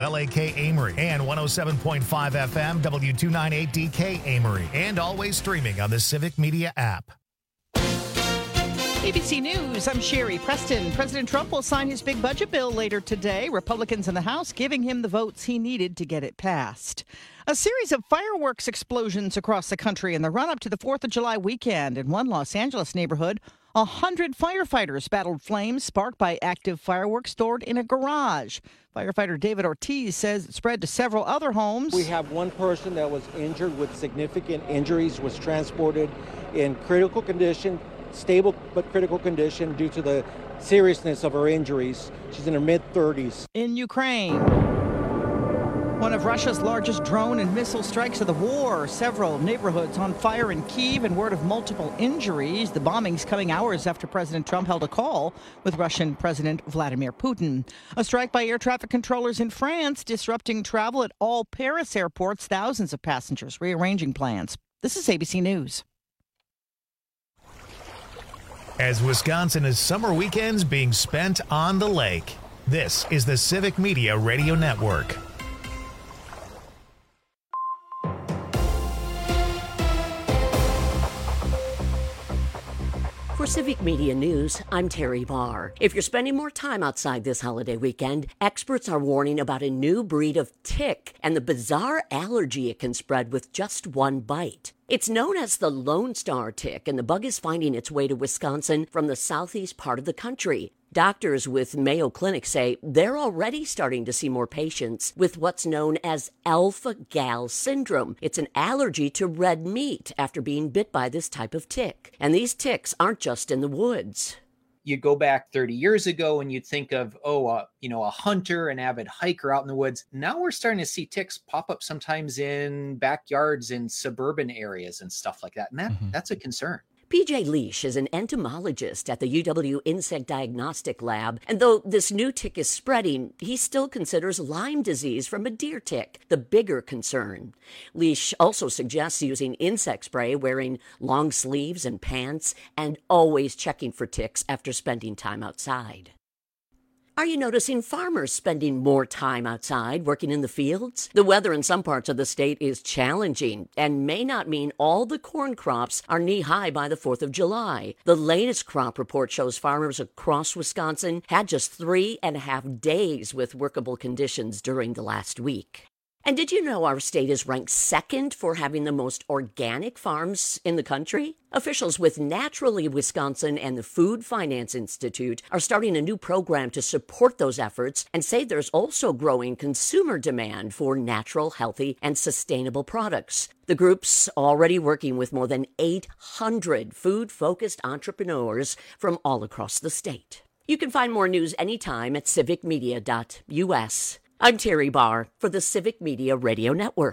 WLAK Amory and 107.5 FM W298DK Amory, and always streaming on the Civic Media app. ABC News, I'm Sherry Preston. President Trump will sign his big budget bill later today. Republicans in the House giving him the votes he needed to get it passed. A series of fireworks explosions across the country in the run-up to the 4th of July weekend. In one Los Angeles neighborhood, 100 firefighters battled flames sparked by active fireworks stored in a garage. Firefighter David Ortiz says it spread to several other homes. We have one person that was injured with significant injuries, was transported in critical condition, stable but critical condition due to the seriousness of her injuries. She's in her mid-30s. In Ukraine, one of Russia's largest drone and missile strikes of the war. Several neighborhoods on fire in Kyiv and word of multiple injuries. The bombings coming hours after President Trump held a call with Russian President Vladimir Putin. A strike by air traffic controllers in France disrupting travel at all Paris airports. Thousands of passengers rearranging plans. This is ABC News. As Wisconsin is summer weekends being spent on the lake, this is the Civic Media Radio Network. For Civic Media News, I'm Terry Barr. If you're spending more time outside this holiday weekend, experts are warning about a new breed of tick and the bizarre allergy it can spread with just one bite. It's known as the Lone Star tick, and the bug is finding its way to Wisconsin from the southeast part of the country. Doctors with Mayo Clinic say they're already starting to see more patients with what's known as alpha-gal syndrome. It's an allergy to red meat after being bit by this type of tick. And these ticks aren't just in the woods. You go back 30 years ago and you'd think of, a hunter, an avid hiker out in the woods. Now we're starting to see ticks pop up sometimes in backyards in suburban areas and stuff like that. And that's a concern. PJ Leash is an entomologist at the UW Insect Diagnostic Lab, and though this new tick is spreading, he still considers Lyme disease from a deer tick the bigger concern. Leash also suggests using insect spray, wearing long sleeves and pants, and always checking for ticks after spending time outside. Are you noticing farmers spending more time outside working in the fields? The weather in some parts of the state is challenging and may not mean all the corn crops are knee-high by the 4th of July. The latest crop report shows farmers across Wisconsin had just 3.5 days with workable conditions during the last week. And did you know our state is ranked second for having the most organic farms in the country? Officials with Naturally Wisconsin and the Food Finance Institute are starting a new program to support those efforts and say there's also growing consumer demand for natural, healthy, and sustainable products. The group's already working with more than 800 food-focused entrepreneurs from all across the state. You can find more news anytime at civicmedia.us. I'm Terry Barr for the Civic Media Radio Network.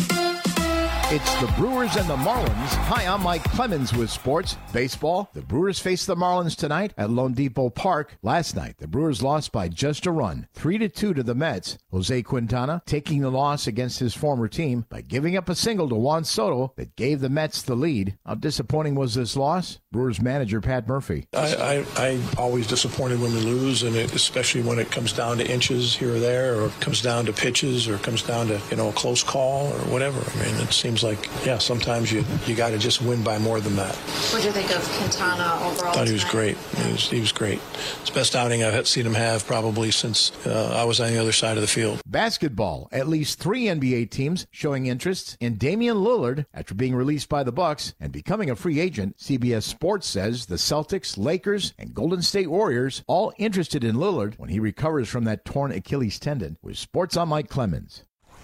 It's the Brewers and the Marlins. Hi, I'm Mike Clemens with sports. Baseball, the Brewers face the Marlins tonight at Lone Depot Park. Last night, the Brewers lost by just a run, 3-2 to the Mets. Jose Quintana taking the loss against his former team by giving up a single to Juan Soto that gave the Mets the lead. How disappointing was this loss? Brewers manager Pat Murphy. I always disappointed when we lose, and especially when it comes down to inches here or there, or it comes down to pitches, or it comes down to a close call or whatever. I mean, it seems like sometimes you got to just win by more than that. What do you think of Quintana overall? I thought he was great. He was great. It's the best outing I've seen him have probably since I was on the other side of the field. Basketball, at least 3 NBA teams showing interest in Damian Lillard after being released by the Bucks and becoming a free agent. CBS Sports says the Celtics, Lakers, and Golden State Warriors all interested in Lillard when he recovers from that torn Achilles tendon. With Sports, I'm Mike Clemens.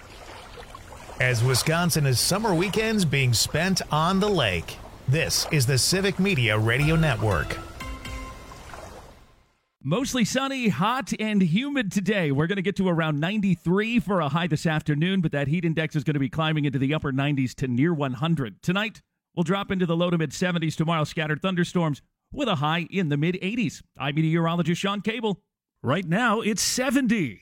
As Wisconsin is summer weekends being spent on the lake, this is the Civic Media Radio Network. Mostly sunny, hot, and humid today. We're going to get to around 93 for a high this afternoon, but that heat index is going to be climbing into the upper 90s to near 100. Tonight, we'll drop into the low to mid-70s. Tomorrow, scattered thunderstorms with a high in the mid-80s. I'm meteorologist Sean Cable. Right now, it's 70.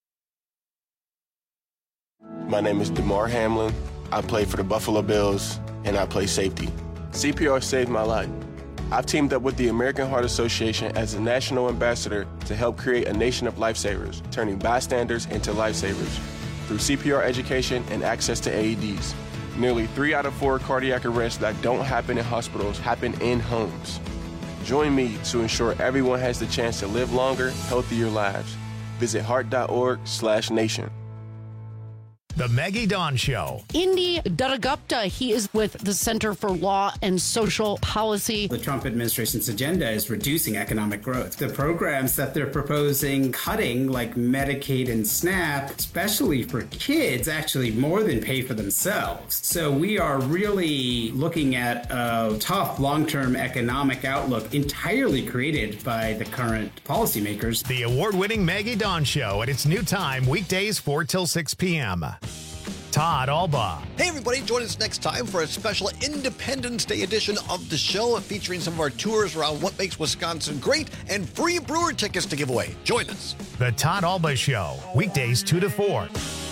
My name is DeMar Hamlin. I play for the Buffalo Bills, and I play safety. CPR saved my life. I've teamed up with the American Heart Association as a national ambassador to help create a nation of lifesavers, turning bystanders into lifesavers through CPR education and access to AEDs. Nearly 3 out of 4 cardiac arrests that don't happen in hospitals happen in homes. Join me to ensure everyone has the chance to live longer, healthier lives. Visit heart.org/nation. The Maggie Dawn Show. Indy Duttagupta, he is with the Center for Law and Social Policy. The Trump administration's agenda is reducing economic growth. The programs that they're proposing cutting, like Medicaid and SNAP, especially for kids, actually more than pay for themselves. So we are really looking at a tough long-term economic outlook entirely created by the current policymakers. The award-winning Maggie Dawn Show at its new time, weekdays 4 till 6 p.m. Todd Alba. Hey everybody, join us next time for a special Independence Day edition of the show featuring some of our tours around what makes Wisconsin great and free Brewer tickets to give away. Join us. The Todd Alba Show, weekdays 2 to 4.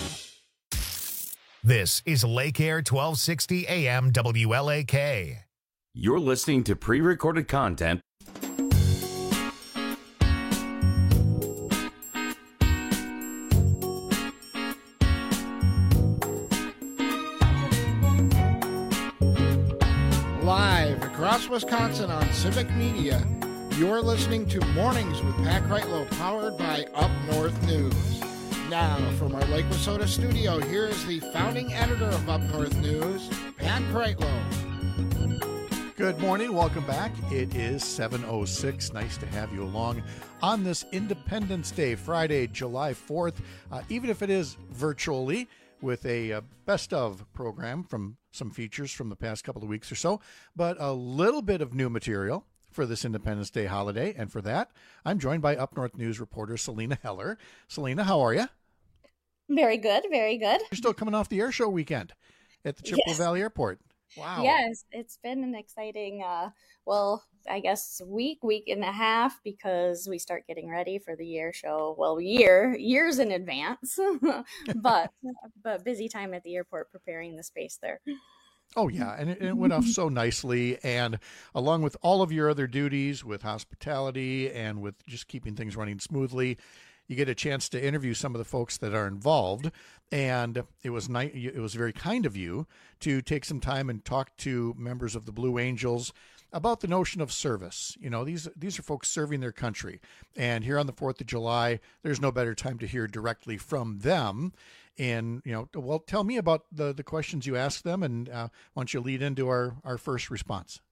This is Lake Air 1260 AM WLAK. You're listening to pre-recorded content. Live across Wisconsin on Civic Media, you're listening to Mornings with Pat Kreitlow, powered by Up North News. Now, from our Lake Wissota studio, here is the founding editor of Up North News, Pat Kreitlow. Good morning. Welcome back. It is 7:06. Nice to have you along on this Independence Day, Friday, July 4th, even if it is virtually, with a best of program from some features from the past couple of weeks or so, but a little bit of new material for this Independence Day holiday. And for that, I'm joined by Up North News reporter Selena Heller. Selena, how are you? Very good, very good. You're still coming off the air show weekend at the Chippewa Valley Airport. Wow. Yes, it's been an exciting, I guess week and a half, because we start getting ready for the air show. Well, years in advance, but busy time at the airport preparing the space there. Oh, yeah, and it went off so nicely, and along with all of your other duties with hospitality and with just keeping things running smoothly, you get a chance to interview some of the folks that are involved, and it was it was very kind of you to take some time and talk to members of the Blue Angels about the notion of service. You know, these are folks serving their country, and here on the 4th of July, there's no better time to hear directly from them. And, well, tell me about the questions you asked them, and why don't you lead into our first response?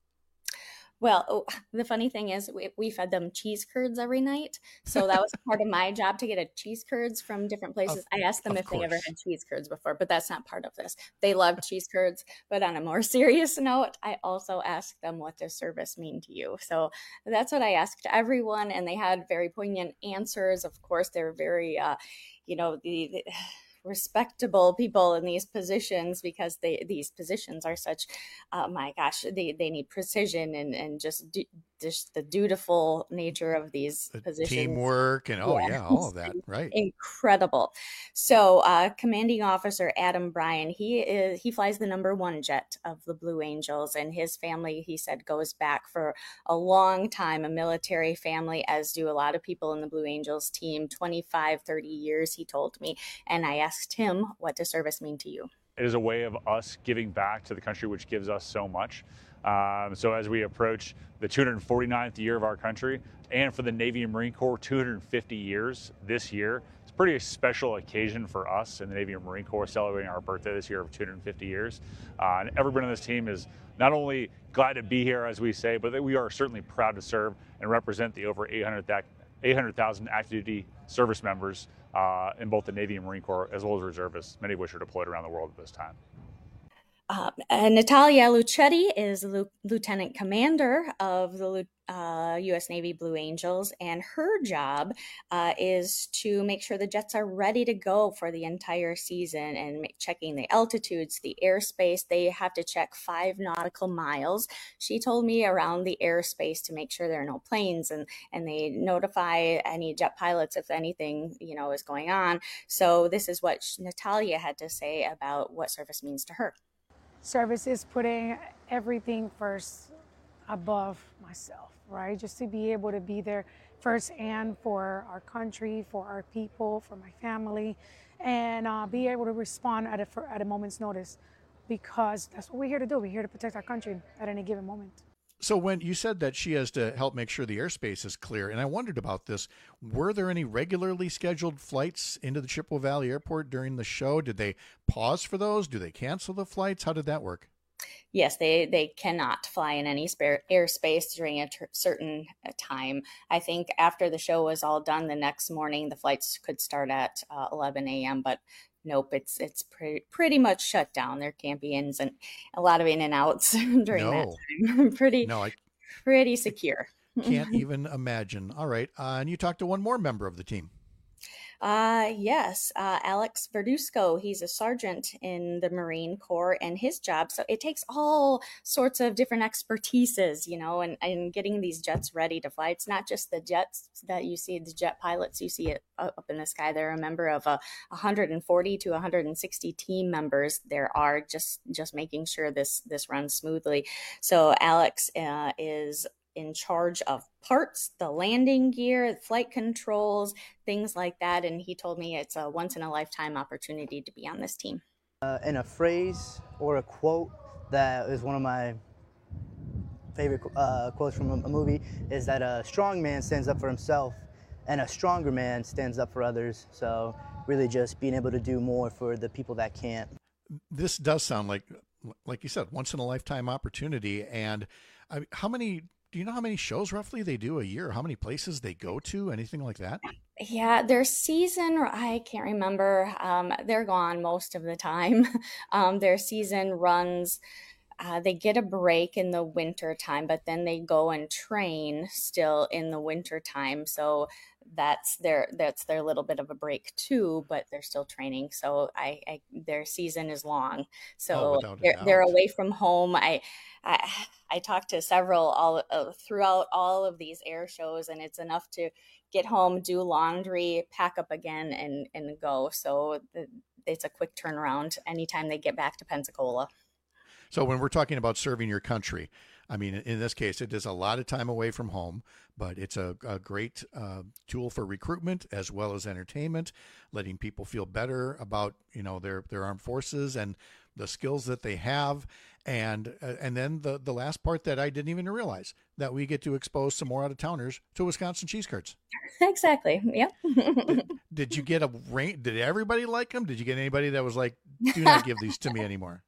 Well, the funny thing is we fed them cheese curds every night. So that was part of my job, to get a cheese curds from different places. I asked them if they ever had cheese curds before, but that's not part of this. They love cheese curds. But on a more serious note, I also asked them, what does service mean to you? So that's what I asked everyone. And they had very poignant answers. Of course, they're very, the respectable people in these positions, because these positions are such, they need precision and just the dutiful nature of these positions. Teamwork and all of that, right? Incredible. So Commanding Officer Adam Bryan, he flies the number 1 jet of the Blue Angels, and his family, he said, goes back for a long time, a military family, as do a lot of people in the Blue Angels team, 25, 30 years, he told me. And I asked him, what does service mean to you? It is a way of us giving back to the country, which gives us so much. So as we approach the 249th year of our country, and for the Navy and Marine Corps, 250 years this year, it's a pretty special occasion for us in the Navy and Marine Corps, celebrating our birthday this year of 250 years. And everyone on this team is not only glad to be here, as we say, but we are certainly proud to serve and represent the over 800,000 active duty service members in both the Navy and Marine Corps, as well as reservists, many of which are deployed around the world at this time. Natalia Lucetti is Lieutenant Commander of the U.S. Navy Blue Angels, and her job is to make sure the jets are ready to go for the entire season, and checking the altitudes, the airspace. They have to check 5 nautical miles, she told me, around the airspace to make sure there are no planes, and they notify any jet pilots if anything, is going on. So this is what Natalia had to say about what service means to her. Service is putting everything first. above myself, right? Just to be able to be there first and for our country, for our people, for my family, and be able to respond at a moment's notice, because that's what we're here to do. We're here to protect our country at any given moment. So when you said that she has to help make sure the airspace is clear, and I wondered about this, were there any regularly scheduled flights into the Chippewa Valley Airport during the show? Did they pause for those? Do they cancel the flights? How did that work? Yes, they cannot fly in any spare airspace during a certain time. I think after the show was all done, the next morning the flights could start at 11 a.m., but nope, it's pretty much shut down. There can't be ins and a lot of in and outs during that time. Pretty secure. Can't even imagine. All right. And you talked to one more member of the team. Yes, Alex Verduzco. He's a sergeant in the Marine Corps, and his job, so it takes all sorts of different expertises, and getting these jets ready to fly. It's not just the jets that you see, the jet pilots you see up in the sky. They're a member of 140 to 160 team members. There are just making sure this runs smoothly. So Alex is in charge of parts, the landing gear, flight controls, things like that. And he told me it's a once-in-a-lifetime opportunity to be on this team. And a phrase or a quote that is one of my favorite quotes from a movie is that a strong man stands up for himself and a stronger man stands up for others. So really just being able to do more for the people that can't. This does sound like you said, once-in-a-lifetime opportunity. And do you know how many shows roughly they do a year? How many places they go to? Anything like that? Yeah, their season, I can't remember. They're gone most of the time. Their season runs, they get a break in the winter time, but then they go and train still in the winter time. So that's their little bit of a break too, but they're still training. So their season is long. So they're away from home. I talked to several throughout all of these air shows, and it's enough to get home, do laundry, pack up again, and go. So it's a quick turnaround anytime they get back to Pensacola. So when we're talking about serving your country, I mean, in this case, it is a lot of time away from home, but it's a great tool for recruitment as well as entertainment, letting people feel better about, their armed forces and the skills that they have. And then the last part that I didn't even realize, that we get to expose some more out-of-towners to Wisconsin cheese curds. Exactly. Yeah. Did you get did everybody like them? Did you get anybody that was like, do not give these to me anymore?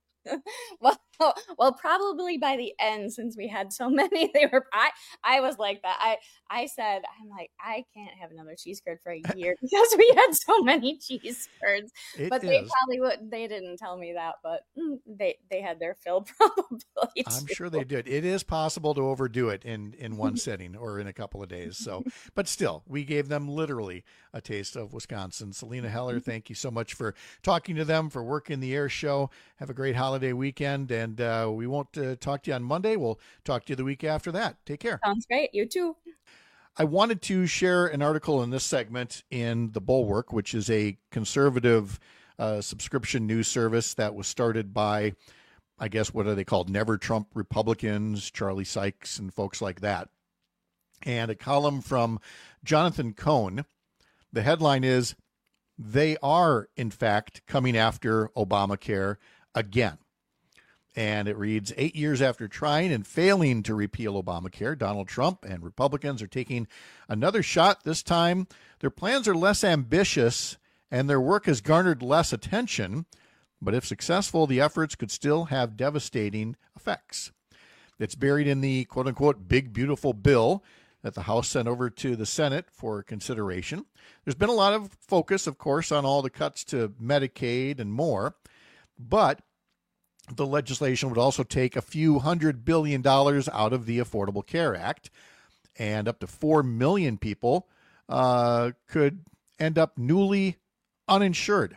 Well, probably by the end, since we had so many, I was like that. I said, I can't have another cheese curd for a year because we had so many cheese curds. But they didn't tell me that, but they had their fill probably. I'm sure they did. It is possible to overdo it in one sitting or in a couple of days. So, but still, we gave them literally a taste of Wisconsin. Selena Heller, thank you so much for talking to them, for working the air show. Have a great holiday weekend, and we won't talk to you on Monday. We'll talk to you the week after that. Take care. Sounds great. You too. I wanted to share an article in this segment in The Bulwark, which is a conservative subscription news service that was started by, I guess, what are they called? Never Trump Republicans, Charlie Sykes and folks like that. And a column from Jonathan Cohn. The headline is, "They are, in fact, coming after Obamacare again." And it reads, 8 years after trying and failing to repeal Obamacare, Donald Trump and Republicans are taking another shot. This time, their plans are less ambitious and their work has garnered less attention. But if successful, the efforts could still have devastating effects. It's buried in the quote-unquote big, beautiful bill that the House sent over to the Senate for consideration. There's been a lot of focus, of course, on all the cuts to Medicaid and more. But the legislation would also take a few $100 billion out of the Affordable Care Act, and up to 4 million people could end up newly uninsured.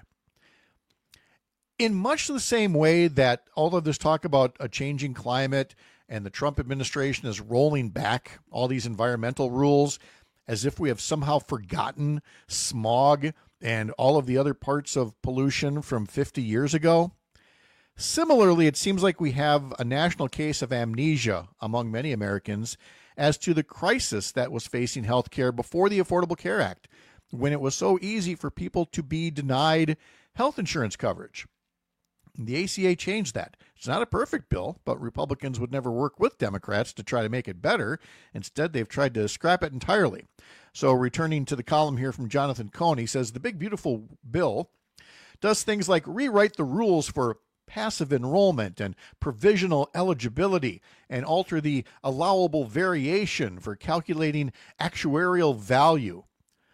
In much the same way that all of this talk about a changing climate and the Trump administration is rolling back all these environmental rules as if we have somehow forgotten smog and all of the other parts of pollution from 50 years ago, Similarly, it seems like we have a national case of amnesia among many Americans as to the crisis that was facing healthcare before the Affordable Care Act, when it was so easy for people to be denied health insurance coverage. The ACA changed that. It's not a perfect bill, but Republicans would never work with Democrats to try to make it better. Instead, they've tried to scrap it entirely. So returning to the column here from Jonathan Cohn, he says the big beautiful bill does things like rewrite the rules for passive enrollment and provisional eligibility and alter the allowable variation for calculating actuarial value.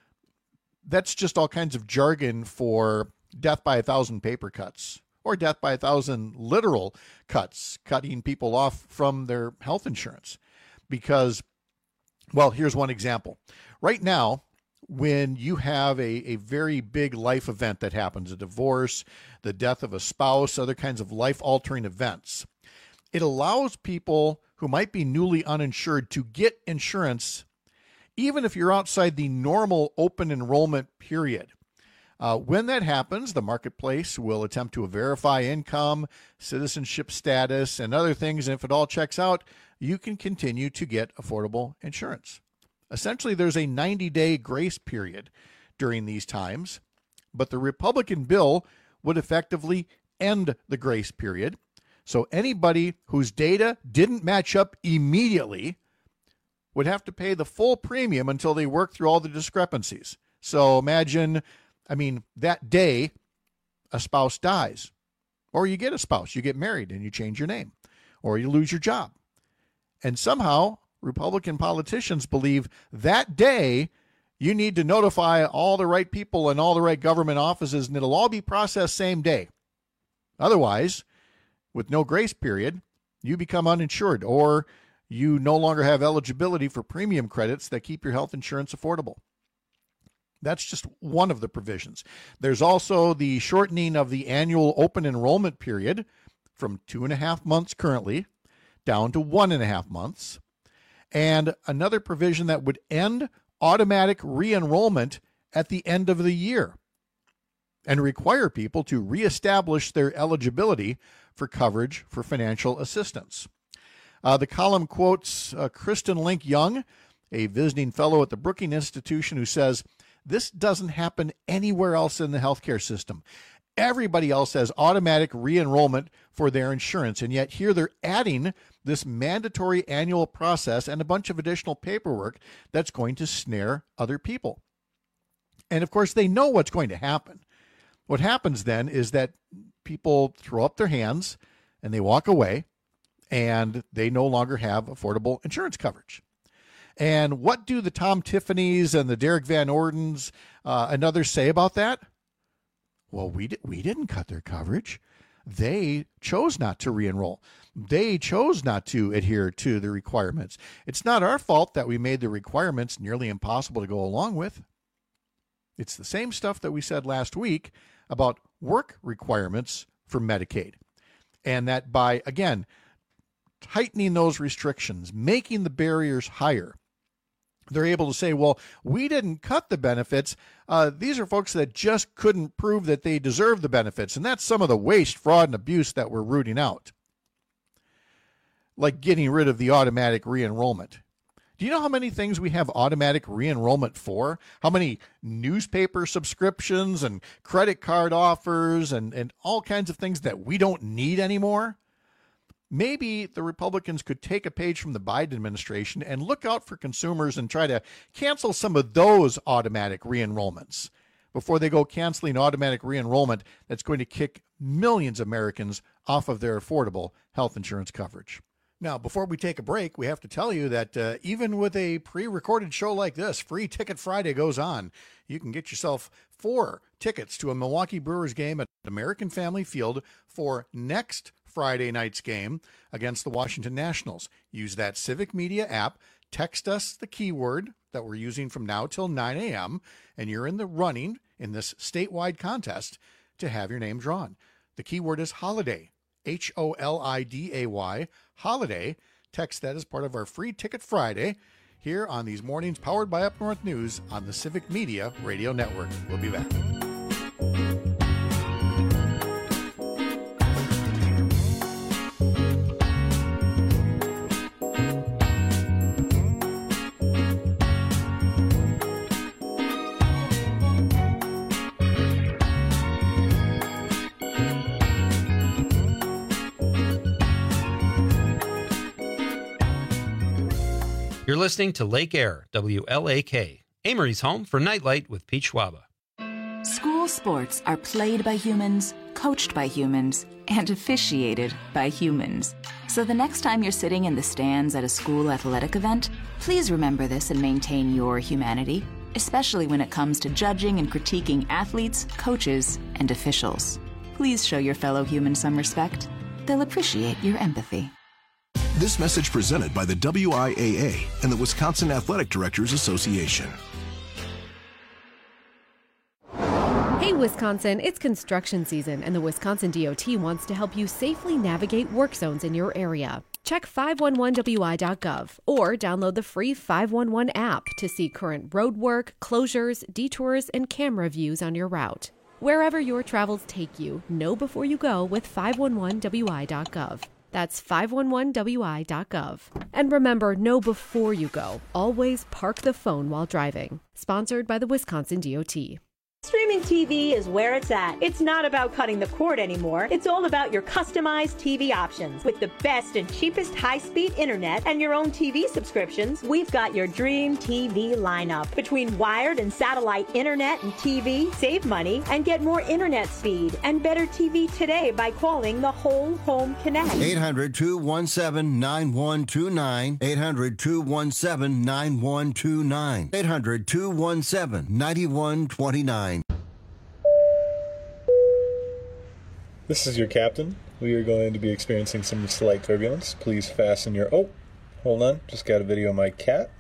That's just all kinds of jargon for death by 1,000 paper cuts or death by 1,000 literal cuts, cutting people off from their health insurance. Because, well, here's one example. Right now, when you have a very big life event that happens, a divorce, the death of a spouse, other kinds of life-altering events, it allows people who might be newly uninsured to get insurance even if you're outside the normal open enrollment period. When that happens, the marketplace will attempt to verify income, citizenship status, and other things, and if it all checks out, you can continue to get affordable insurance. Essentially, there's a 90-day grace period during these times, but the Republican bill would effectively end the grace period. So anybody whose data didn't match up immediately would have to pay the full premium until they work through all the discrepancies. So imagine, that day a spouse dies, or you get a spouse, you get married and you change your name, or you lose your job. And somehow Republican politicians believe that day you need to notify all the right people in all the right government offices, and it'll all be processed same day. Otherwise, with no grace period, you become uninsured, or you no longer have eligibility for premium credits that keep your health insurance affordable. That's just one of the provisions. There's also the shortening of the annual open enrollment period from 2.5 months currently down to 1.5 months. And another provision that would end automatic re-enrollment at the end of the year and require people to reestablish their eligibility for coverage for financial assistance. The column quotes Kristen Link Young, a visiting fellow at the Brookings Institution, who says, "This doesn't happen anywhere else in the healthcare system. Everybody else has automatic re-enrollment for their insurance, and yet here they're adding this mandatory annual process and a bunch of additional paperwork that's going to snare other people." And of course, they know what's going to happen. What happens then is that people throw up their hands and they walk away, and they no longer have affordable insurance coverage. And what do the Tom Tiffanys and the Derek Van Ordens and others say about that? Well, we didn't cut their coverage. They chose not to re-enroll. They chose not to adhere to the requirements. It's not our fault that we made the requirements nearly impossible to go along with. It's the same stuff that we said last week about work requirements for Medicaid. And that by, again, tightening those restrictions, making the barriers higher, they're able to say, well, we didn't cut the benefits. These are folks that just couldn't prove that they deserve the benefits. And that's some of the waste, fraud, and abuse that we're rooting out. Like getting rid of the automatic re-enrollment. Do you know how many things we have automatic re-enrollment for? How many newspaper subscriptions and credit card offers and all kinds of things that we don't need anymore? Maybe the Republicans could take a page from the Biden administration and look out for consumers and try to cancel some of those automatic re-enrollments before they go canceling automatic re-enrollment that's going to kick millions of Americans off of their affordable health insurance coverage. Now, before we take a break, we have to tell you that even with a pre-recorded show like this, Free Ticket Friday goes on. You can get yourself 4 tickets to a Milwaukee Brewers game at American Family Field for next Friday night's game against the Washington Nationals. Use that Civic Media app, text us the keyword that we're using from now till 9 a.m., and you're in the running in this statewide contest to have your name drawn. The keyword is holiday, HOLIDAY, holiday. Text that as part of our Free Ticket Friday here on these mornings powered by Up North News on the Civic Media Radio Network. We'll be back. You're listening to Lake Air, WLAK, Amory's home for Nightlight with Pete Schwaba. School sports are played by humans, coached by humans, and officiated by humans. So the next time you're sitting in the stands at a school athletic event, please remember this and maintain your humanity, especially when it comes to judging and critiquing athletes, coaches, and officials. Please show your fellow humans some respect. They'll appreciate your empathy. This message presented by the WIAA and the Wisconsin Athletic Directors Association. Hey Wisconsin, it's construction season and the Wisconsin DOT wants to help you safely navigate work zones in your area. Check 511wi.gov or download the free 511 app to see current road work, closures, detours, and camera views on your route. Wherever your travels take you, know before you go with 511wi.gov. That's 511wi.gov. And remember, know before you go. Always park the phone while driving. Sponsored by the Wisconsin DOT. Streaming TV is where it's at. It's not about cutting the cord anymore. It's all about your customized TV options. With the best and cheapest high-speed internet and your own TV subscriptions, we've got your dream TV lineup. Between wired and satellite internet and TV, save money and get more internet speed and better TV today by calling the Whole Home Connect. 800-217-9129. 800-217-9129. 800-217-9129. This is your captain. We are going to be experiencing some slight turbulence. Please fasten your... Oh, hold on. Just got a video of my cat.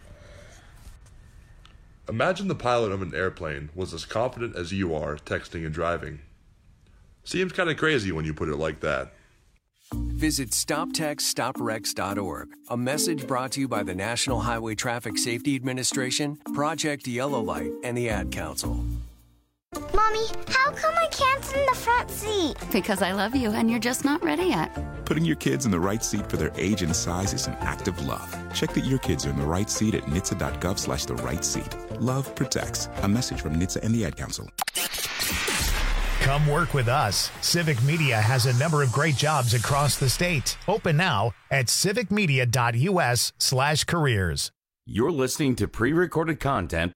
Imagine the pilot of an airplane was as confident as you are texting and driving. Seems kind of crazy when you put it like that. Visit StopTextStopWrecks.org. A message brought to you by the National Highway Traffic Safety Administration, Project Yellow Light, and the Ad Council. Mommy, how come I can't sit in the front seat? Because I love you and you're just not ready yet. Putting your kids in the right seat for their age and size is an act of love. Check that your kids are in the right seat at NHTSA.gov/the right seat. Love protects. A message from NHTSA and the Ad Council. Come work with us. Civic Media has a number of great jobs across the state. Open now at civicmedia.us/careers. You're listening to pre-recorded content.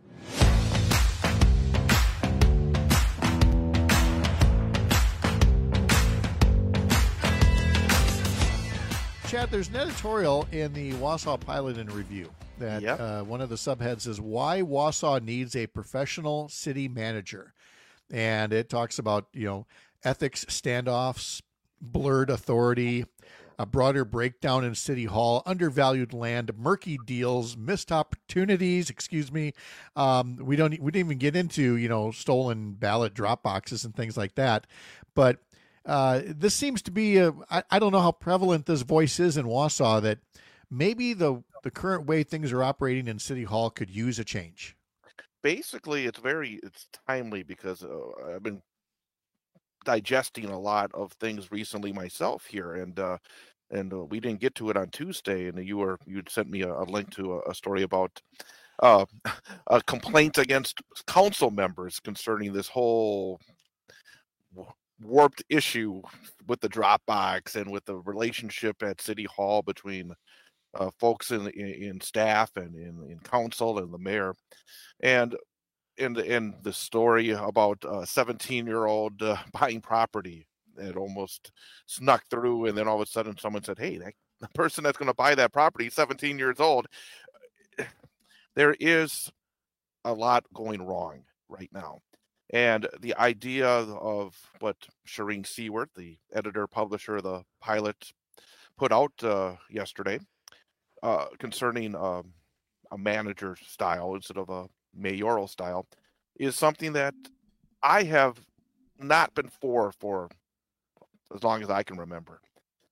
Chad, there's an editorial in the Wausau Pilot and Review that one of the subheads is why Wausau needs a professional city manager. And it talks about, ethics standoffs, blurred authority, a broader breakdown in City Hall, undervalued land, murky deals, missed opportunities. We didn't even get into, stolen ballot drop boxes and things like that. But this seems to be I don't know how prevalent this voice is in Wausau that maybe the current way things are operating in City Hall could use a change. Basically, it's timely because I've been digesting a lot of things recently myself here, and we didn't get to it on Tuesday, and you'd sent me a link to a story about a complaint against council members concerning this whole warped issue with the Dropbox and with the relationship at City Hall between folks in staff and in council and the mayor, and the story about a 17-year-old buying property that almost snuck through, and then all of a sudden someone said, "Hey, the person that's going to buy that property is 17 years old." There is a lot going wrong right now. And the idea of what Shireen Seward, the editor-publisher of the Pilot, put out yesterday concerning a manager style instead of a mayoral style is something that I have not been for as long as I can remember.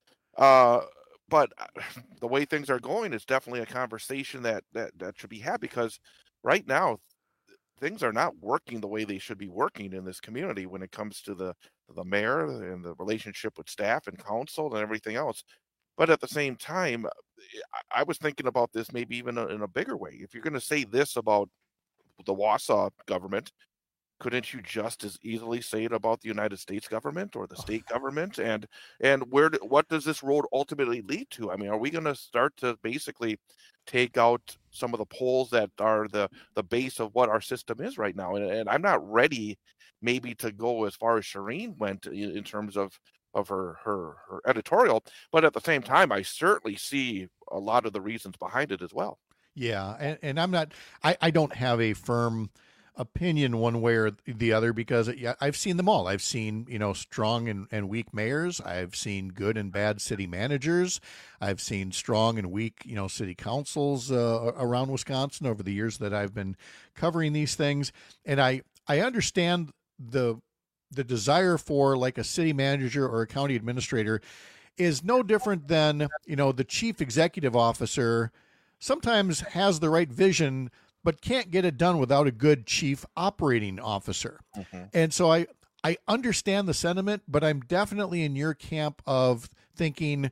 But the way things are going is definitely a conversation that should be had, because right now things are not working the way they should be working in this community when it comes to the mayor and the relationship with staff and council and everything else. But at the same time, I was thinking about this maybe even in a bigger way. If you're going to say this about the Wausau government, couldn't you just as easily say it about the United States government or the state government? And what does this road ultimately lead to? I mean, are we going to start to basically take out some of the poles that are the base of what our system is right now? And I'm not ready maybe to go as far as Shireen went in terms of her editorial, but at the same time, I certainly see a lot of the reasons behind it as well. Yeah, and I don't have a firm opinion one way or the other, because I've seen them all. I've seen, strong and weak mayors. I've seen good and bad city managers. I've seen strong and weak, city councils around Wisconsin over the years that I've been covering these things. And I understand the desire for like a city manager or a county administrator is no different than, the chief executive officer sometimes has the right vision, but can't get it done without a good chief operating officer. Mm-hmm. And so I understand the sentiment, but I'm definitely in your camp of thinking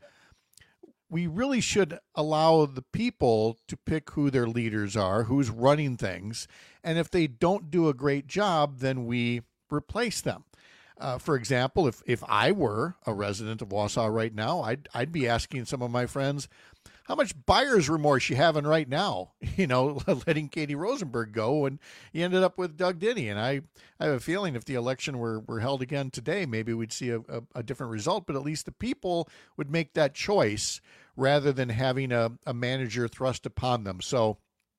we really should allow the people to pick who their leaders are, who's running things. And if they don't do a great job, then we replace them. For example, if I were a resident of Wausau right now, I'd be asking some of my friends, how much buyer's remorse you having right now, letting Katie Rosenberg go, and you ended up with Doug Denny. And I have a feeling if the election were held again today, maybe we'd see a different result, but at least the people would make that choice rather than having a manager thrust upon them. So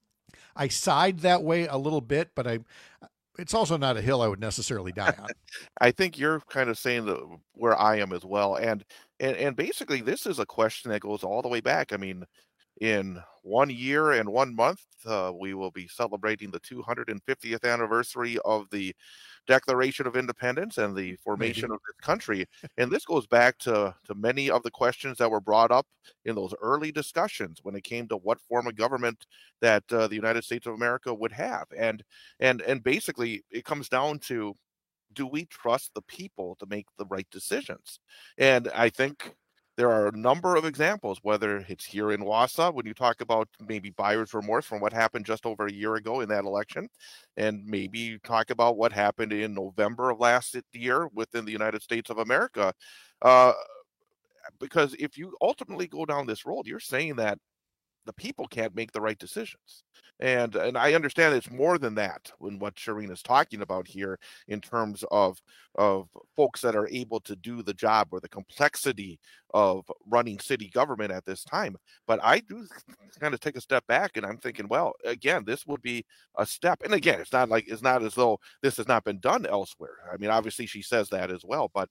I side that way a little bit, but it's also not a hill I would necessarily die on. I think you're kind of saying where I am as well. And basically, this is a question that goes all the way back. I mean, in 1 year and 1 month, we will be celebrating the 250th anniversary of the Declaration of Independence and the formation of this country. And this goes back to many of the questions that were brought up in those early discussions when it came to what form of government that the United States of America would have. And basically, it comes down to, do we trust the people to make the right decisions? And I think there are a number of examples, whether it's here in Wausau, when you talk about maybe buyer's remorse from what happened just over a year ago in that election, and maybe you talk about what happened in November of last year within the United States of America. Because if you ultimately go down this road, you're saying that the people can't make the right decisions. And I understand it's more than that when what Shireen is talking about here in terms of folks that are able to do the job or the complexity of running city government at this time. But I do kind of take a step back and I'm thinking, well, again, this would be a step. And again, it's not as though this has not been done elsewhere. I mean, obviously she says that as well, but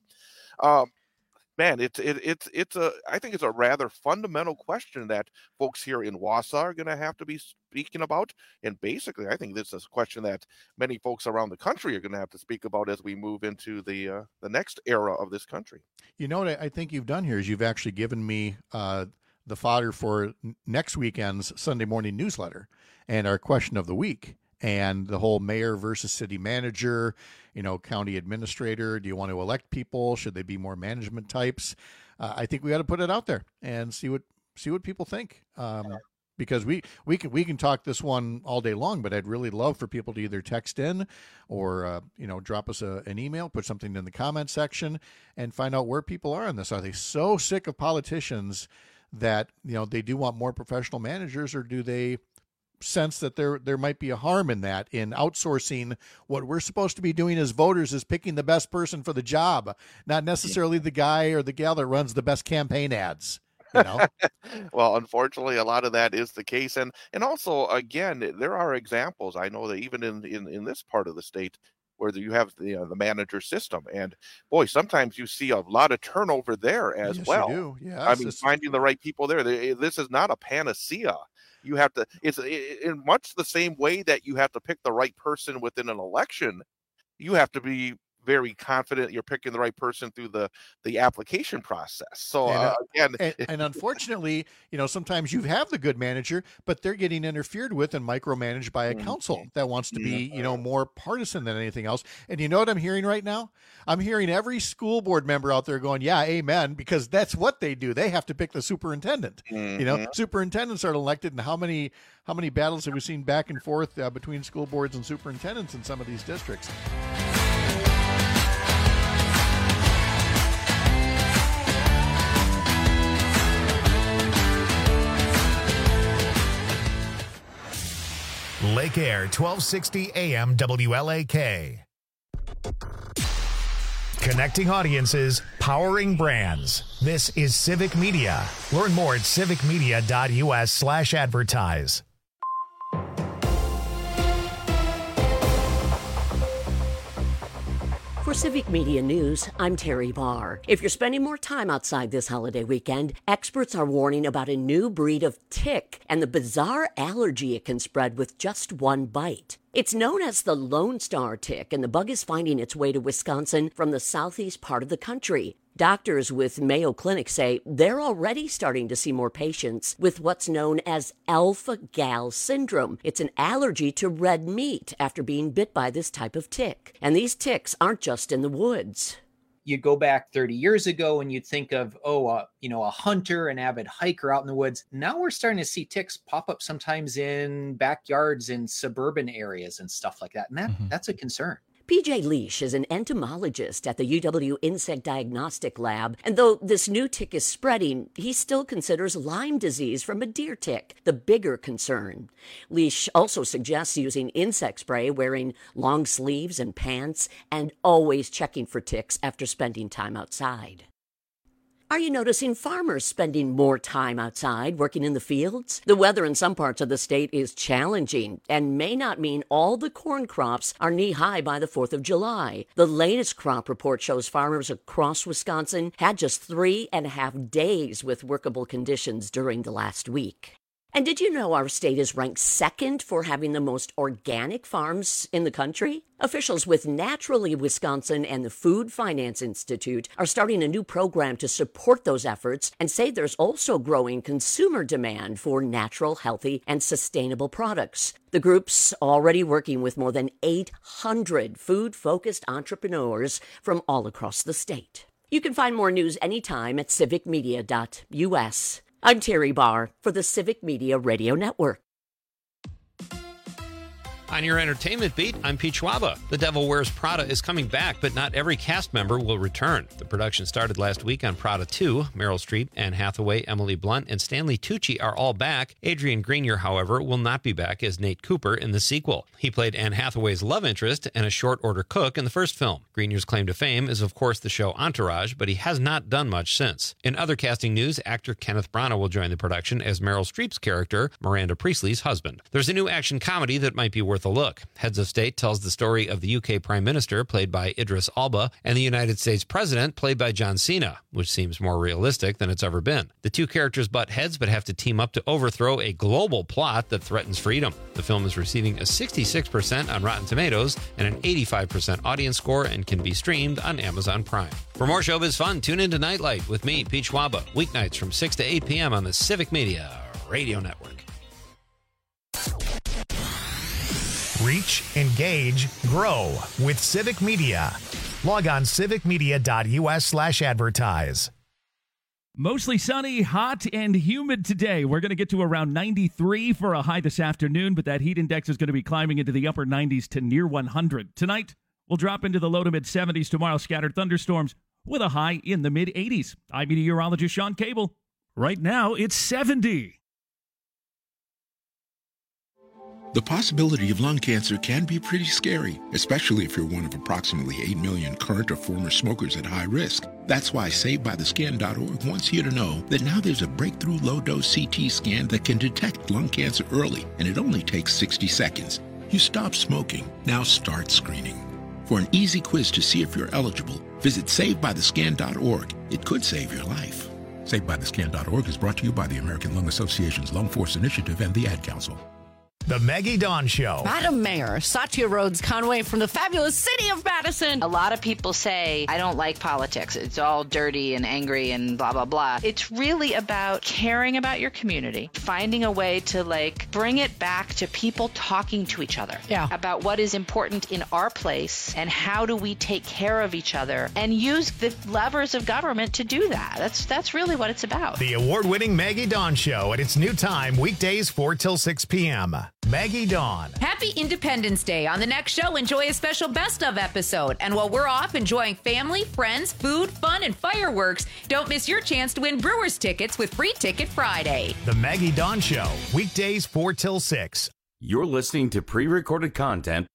man, I think it's a rather fundamental question that folks here in Wausau are going to have to be speaking about. And basically, I think this is a question that many folks around the country are going to have to speak about as we move into the next era of this country. You know what I think you've done here is you've actually given me the fodder for next weekend's Sunday morning newsletter and our question of the week. And the whole mayor versus city manager, county administrator. Do you want to elect people? Should they be more management types? I think we got to put it out there and see what people think. Because we can talk this one all day long, but I'd really love for people to either text in or drop us an email, put something in the comment section, and find out where people are on this. Are they so sick of politicians that they do want more professional managers, or do they sense that there might be a harm in that, in outsourcing what we're supposed to be doing as voters, is picking the best person for the job, not necessarily the guy or the gal that runs the best campaign ads. Well, unfortunately, a lot of that is the case. And also, again, there are examples. I know that even in this part of the state where you have the manager system, and boy, sometimes you see a lot of turnover there as well. You do. Yes, I mean, finding the right people there. This is not a panacea. You have to, it's in much the same way that you have to pick the right person within an election. You have to be very confident you're picking the right person through the application process. So and unfortunately, sometimes you have the good manager, but they're getting interfered with and micromanaged by a council that wants to be, more partisan than anything else. And you know what I'm hearing right now? I'm hearing every school board member out there going, yeah, amen, because that's what they do. They have to pick the superintendent. Superintendents are elected, and how many battles have we seen back and forth between school boards and superintendents in some of these districts? Public Air, 1260 AM WLAK. Connecting audiences, powering brands. This is Civic Media. Learn more at civicmedia.us/advertise. For Civic Media News, I'm Terry Barr. If you're spending more time outside this holiday weekend, experts are warning about a new breed of tick and the bizarre allergy it can spread with just one bite. It's known as the Lone Star tick, and the bug is finding its way to Wisconsin from the southeast part of the country. Doctors with Mayo Clinic say they're already starting to see more patients with what's known as alpha-gal syndrome. It's an allergy to red meat after being bit by this type of tick. And these ticks aren't just in the woods. You go back 30 years ago and you'd think of, a hunter, an avid hiker out in the woods. Now we're starting to see ticks pop up sometimes in backyards in suburban areas and stuff like that. And that's a concern. PJ Leash is an entomologist at the UW Insect Diagnostic Lab, and though this new tick is spreading, he still considers Lyme disease from a deer tick the bigger concern. Leash also suggests using insect spray, wearing long sleeves and pants, and always checking for ticks after spending time outside. Are you noticing farmers spending more time outside working in the fields? The weather in some parts of the state is challenging and may not mean all the corn crops are knee-high by the 4th of July. The latest crop report shows farmers across Wisconsin had just 3.5 days with workable conditions during the last week. And did you know our state is ranked second for having the most organic farms in the country? Officials with Naturally Wisconsin and the Food Finance Institute are starting a new program to support those efforts and say there's also growing consumer demand for natural, healthy, and sustainable products. The group's already working with more than 800 food-focused entrepreneurs from all across the state. You can find more news anytime at civicmedia.us. I'm Terry Barr for the Civic Media Radio Network. On your entertainment beat, I'm Pete Schwaba. The Devil Wears Prada is coming back, but not every cast member will return. The production started last week on Prada 2. Meryl Streep, Anne Hathaway, Emily Blunt, and Stanley Tucci are all back. Adrian Grenier, however, will not be back as Nate Cooper in the sequel. He played Anne Hathaway's love interest and a short-order cook in the first film. Grenier's claim to fame is, of course, the show Entourage, but he has not done much since. In other casting news, actor Kenneth Branagh will join the production as Meryl Streep's character, Miranda Priestley's husband. There's a new action comedy that might be worth a look. Heads of State tells the story of the UK Prime Minister, played by Idris Elba, and the United States President, played by John Cena, which seems more realistic than it's ever been. The two characters butt heads but have to team up to overthrow a global plot that threatens freedom. The film is receiving a 66% on Rotten Tomatoes and an 85% audience score and can be streamed on Amazon Prime. For more showbiz fun, tune into Nightlight with me, Pete Schwaba, weeknights from 6 to 8 p.m. on the Civic Media Radio Network. Reach, engage, grow with Civic Media. Log on civicmedia.us/advertise. Mostly sunny, hot, and humid today. We're going to get to around 93 for a high this afternoon, but that heat index is going to be climbing into the upper 90s to near 100. Tonight, we'll drop into the low to mid-70s. Tomorrow, scattered thunderstorms with a high in the mid-80s. I'm meteorologist Sean Cable. Right now, it's 70. The possibility of lung cancer can be pretty scary, especially if you're one of approximately 8 million current or former smokers at high risk. That's why SaveByTheScan.org wants you to know that now there's a breakthrough low-dose CT scan that can detect lung cancer early, and it only takes 60 seconds. You stop smoking, now start screening. For an easy quiz to see if you're eligible, visit SaveByTheScan.org. It could save your life. SaveByTheScan.org is brought to you by the American Lung Association's Lung Force Initiative and the Ad Council. The Maggie Dawn Show. Madam Mayor, Satya Rhodes Conway from the fabulous city of Madison. A lot of people say, I don't like politics. It's all dirty and angry and blah, blah, blah. It's really about caring about your community, finding a way to bring it back to people talking to each other about what is important in our place and how do we take care of each other and use the levers of government to do that. That's really what it's about. The award-winning Maggie Dawn Show at its new time, weekdays 4 till 6 p.m. Maggie Dawn. Happy Independence Day. On the next show, enjoy a special best of episode. And while we're off enjoying family, friends, food, fun, and fireworks, don't miss your chance to win Brewers tickets with Free Ticket Friday. The Maggie Dawn Show, weekdays 4 till 6 You're listening to pre-recorded content.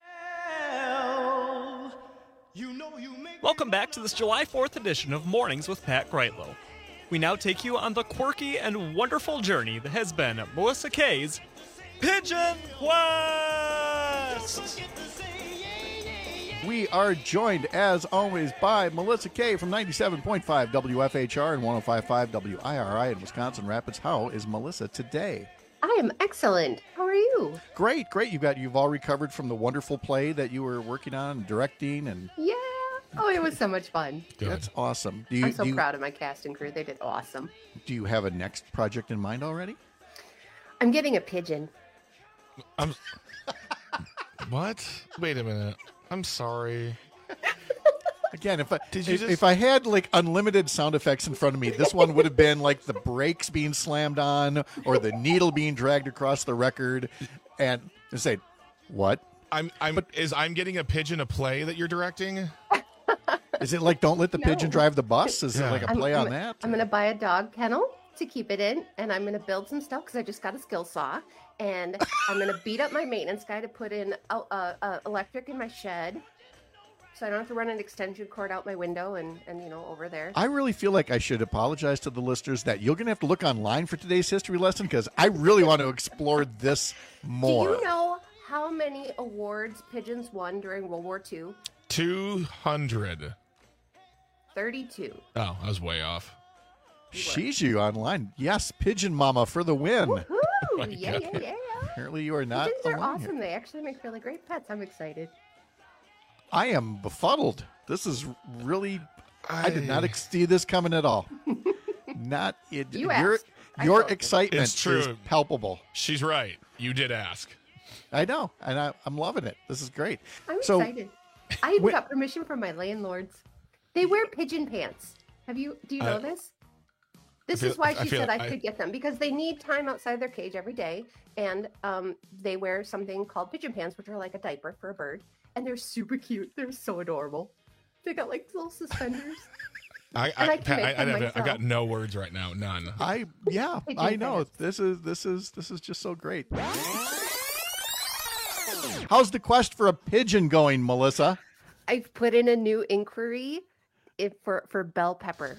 Welcome back to this July 4th edition of Mornings with Pat Greitlow. We now take you on the quirky and wonderful journey that has been Melissa Kay's Pigeon Quest! We are joined, as always, by Melissa Kay from 97.5 WFHR and 105.5 WIRI in Wisconsin Rapids. How is Melissa today? I am excellent. How are you? Great. You've all recovered from the wonderful play that you were working on, directing, and Yeah. Oh, it was so much fun. That's awesome. I'm so proud of my cast and crew. They did awesome. Do you have a next project in mind already? I'm getting a pigeon. What? Wait a minute. I'm sorry. Again, if I had like unlimited sound effects in front of me, this one would have been like the brakes being slammed on or the needle being dragged across the record, and say, "What?" I'm getting a pigeon a play that you're directing? Is it like Don't Let the Pigeon Drive the Bus? Is it like a play on that? I'm going to buy a dog kennel to keep it in, and I'm going to build some stuff because I just got a skill saw, and I'm going to beat up my maintenance guy to put in electric in my shed, so I don't have to run an extension cord out my window and over there. I really feel like I should apologize to the listeners that you're going to have to look online for today's history lesson because I really want to explore this more. Do you know how many awards pigeons won during World War II? 200. 32. Oh, I was way off. Shiju online. Yes, Pigeon Mama for the win. Woohoo! Yeah. Apparently you are not Pigeons are alone awesome. here. They actually make really great pets. I'm excited. I am befuddled. This is really... I did not see this coming at all. Not it. Your excitement is palpable. She's right. You did ask. I know, and I'm loving it. This is great. I'm excited. I even got permission from my landlords. They wear pigeon pants. Do you know this? This is why she said I could get them, because they need time outside their cage every day, and they wear something called pigeon pants, which are like a diaper for a bird, and they're super cute. They're so adorable. They got like little suspenders. I've got no words right now. None. I know. This is just so great. How's the quest for a pigeon going, Melissa? I've put in a new inquiry for bell pepper.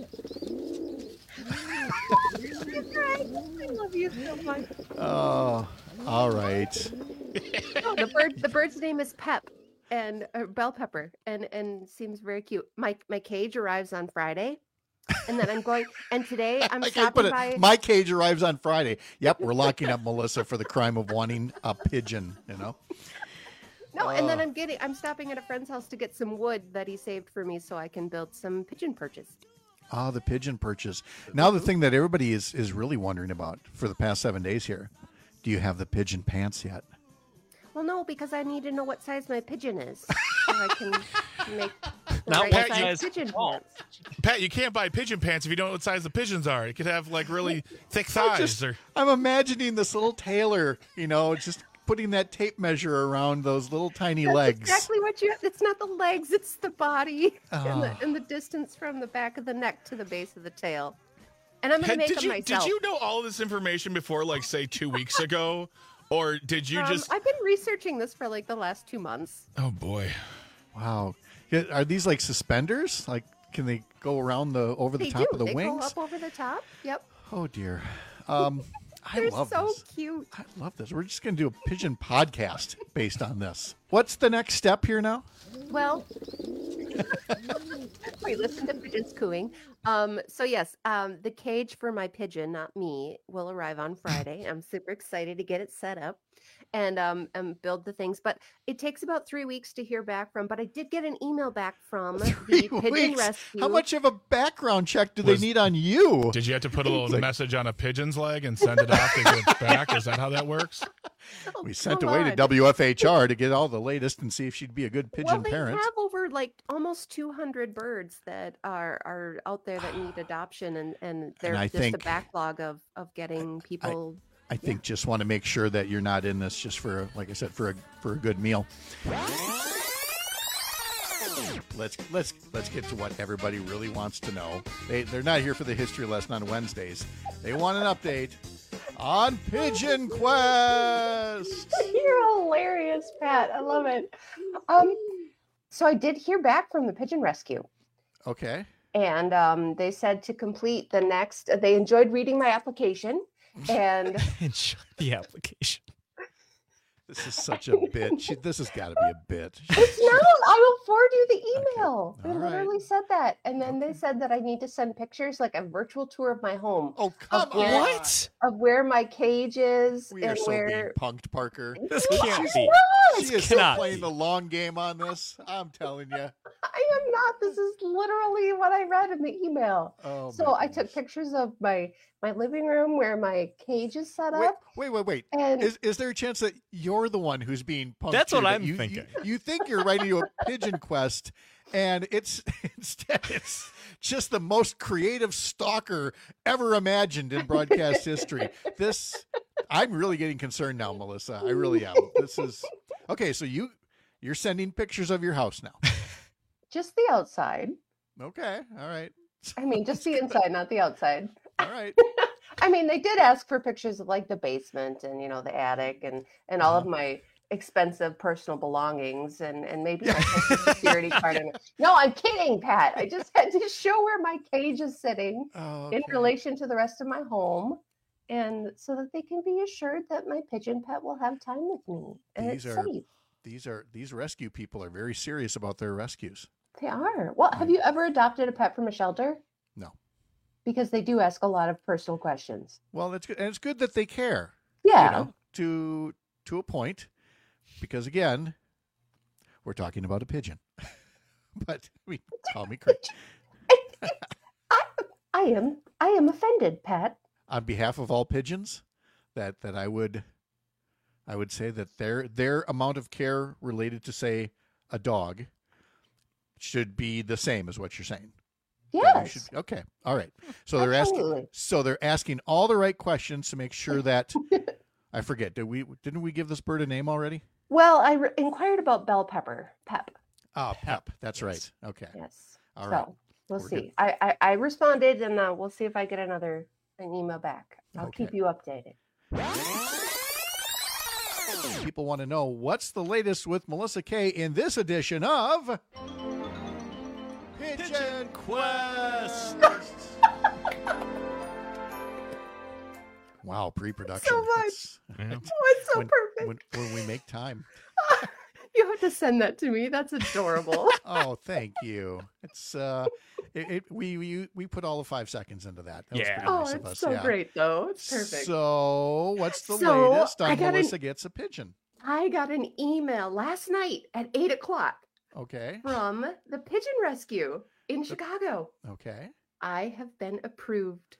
I love you so much. Oh, all right. The bird's name is Pep, and bell pepper, and seems very cute. My cage arrives on Friday, and then I'm going. And today I'm stopping by. My cage arrives on Friday. Yep, we're locking up Melissa for the crime of wanting a pigeon. No, and then I'm stopping at a friend's house to get some wood that he saved for me so I can build some pigeon perches. Oh, the pigeon perches. Now the thing that everybody is really wondering about for the past 7 days here, do you have the pigeon pants yet? Well, no, because I need to know what size my pigeon is so I can make the Now, right Pat, size pigeon pants. Pat, you can't buy pigeon pants if you don't know what size the pigeons are. You could have like really thick thighs. I'm imagining this little tailor, just putting that tape measure around those little tiny legs. Exactly what you have. It's not the legs, it's the body Oh. and the distance from the back of the neck to the base of the tail. And I'm going to make them myself. Did you know all of this information before, like, say, 2 weeks ago? Or did you just... I've been researching this for, like, the last 2 months. Oh, boy. Wow. Are these like suspenders? Like, can they go around over the top of the They wings? go up over the top. Yep. Oh, dear. They're love so this. cute. I love this. We're just going to do a pigeon podcast based on this. What's the next step here now? Well, we listen to pigeons cooing. So yes, the cage for my pigeon, not me, will arrive on Friday. I'm super excited to get it set up and build the things. But it takes about 3 weeks to hear back from. But I did get an email back from the Pigeon Rescue. How much of a background check do they need on you? Did you have to put a little message on a pigeon's leg and send it off to get back? Is that how that works? We sent away to WFHR to get all the latest and see if she'd be a good pigeon They parent. have over like almost 200 birds that are out there that need adoption, and there's just a backlog of getting people. I think just want to make sure that you're not in this just for, like I said, for a good meal. Let's get to what everybody really wants to know. They're not here for the history lesson on Wednesdays. They want an update on Pigeon Quest. You're hilarious, Pat. I love it. So I did hear back from the Pigeon Rescue. Okay. And they said to complete the next, they enjoyed reading my application and enjoy the application. This is such a bit. This has got to be a bit. It's not. I will forward you the email. Okay. They literally said that. And then they said that I need to send pictures, like a virtual tour of my home. Oh, come on. What? Of where my cage is. We are and so where... being punked, Parker. This can't be. She is still playing the long game on this. I'm telling you. I am not. This is literally what I read in the email. Oh, so I took pictures of my living room where my cage is set up. Wait. And is there a chance that you're the one who's being punked? That's what here, I'm thinking. You think you're writing to a Pigeon Quest, and instead it's just the most creative stalker ever imagined in broadcast history. I'm really getting concerned now, Melissa. I really am. This is okay. So you're sending pictures of your house now. just the outside. Okay. All right. I mean, just the inside, not the outside. All right. I mean, they did ask for pictures of like the basement and, the attic and all of my expensive personal belongings and maybe like a Social Security card. No, I'm kidding, Pat. I just had to show where my cage is sitting in relation to the rest of my home. And so that they can be assured that my pigeon pet will have time with me and it's safe. These rescue people are very serious about their rescues. They are. Well, have you ever adopted a pet from a shelter? No. Because they do ask a lot of personal questions. Well, that's good. And it's good that they care. Yeah. To a point. Because again, we're talking about a pigeon. But call me crazy. I am offended, Pat. On behalf of all pigeons, that I would say that their amount of care related to, say, a dog should be the same as what you're saying. Yes. Okay. All right. So they're asking all the right questions to make sure that I forget. Didn't we give this bird a name already? Well, I inquired about bell pepper. Pep. Oh, Pep. That's right. Okay. Yes. All right. We'll see. I responded, and we'll see if I get an email back. I'll keep you updated. People want to know what's the latest with Melissa Kay in this edition of Pigeon Quest. Wow, pre-production. So much. It's so perfect. When we make time. You have to send that to me. That's adorable. Oh, thank you. It's we put all the 5 seconds into that. That was pretty nice of us. It's so great though. It's perfect. So what's the latest on Melissa Gets a Pigeon? I got an email last night at 8:00. Okay. From the Pigeon Rescue in Chicago. Okay. I have been approved.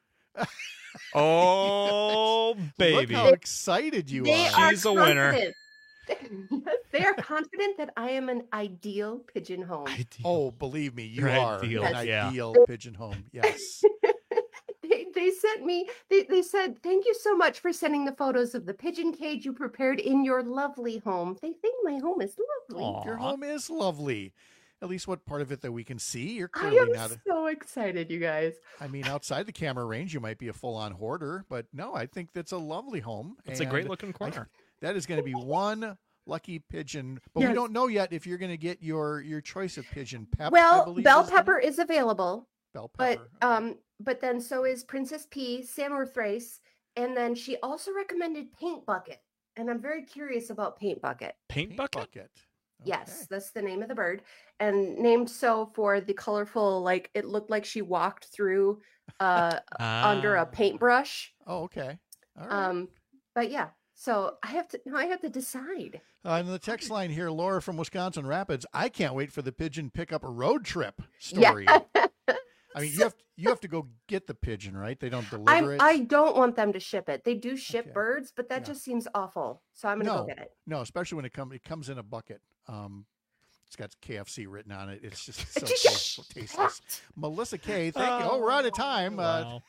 Oh, baby. Look how excited you are. She's a winner. They are confident that I am an ideal pigeon home. Oh, believe me, you You're are ideal. an ideal pigeon home. Yes. They sent me, they said, thank you so much for sending the photos of the pigeon cage you prepared in your lovely home. They think my home is lovely. Aww. Your home is lovely. At least what part of it that we can see. You're I clearly am not. So excited, you guys. I mean, outside the camera range, you might be a full-on hoarder, but no, I think that's a lovely home. It's a great-looking corner. That is going to be one lucky pigeon, but we don't know yet if you're going to get your choice of pigeon. Pep, well, bell pepper is available. Bell pepper. But then so is Princess P, Samothrace, and then she also recommended Paint Bucket. And I'm very curious about Paint Bucket. Paint Bucket? Okay. Yes, that's the name of the bird. And named so for the colorful, like it looked like she walked through under a paintbrush. Oh, okay. All right. But yeah, so I have to decide. On the text line here, Laura from Wisconsin Rapids, I can't wait for the pigeon pickup a road trip story. Yeah. I mean, you have to go get the pigeon, right? They don't deliver it. I don't want them to ship it. They do ship birds, but that just seems awful. So I'm going to go get it. No, especially when it comes in a bucket. It's got KFC written on it. It's just so tasteless. Melissa Kay, thank you. Oh, we're out of time. Wow.